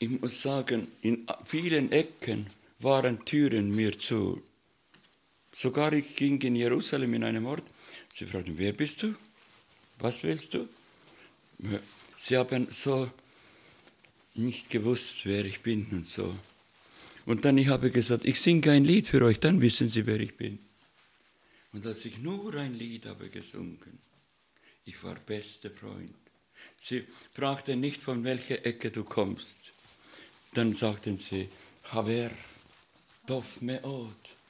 ich muss sagen, in vielen Ecken waren Türen mir zu. Sogar ich ging in Jerusalem in einem Ort. Sie fragten, wer bist du? Was willst du? Sie haben so nicht gewusst, wer ich bin und so. Und dann ich habe gesagt, ich singe ein Lied für euch, dann wissen Sie, wer ich bin. Und als ich nur ein Lied habe gesungen, ich war bester Freund. Sie fragten nicht, von welcher Ecke du kommst. Dann sagten sie, Haver, Tov Meod,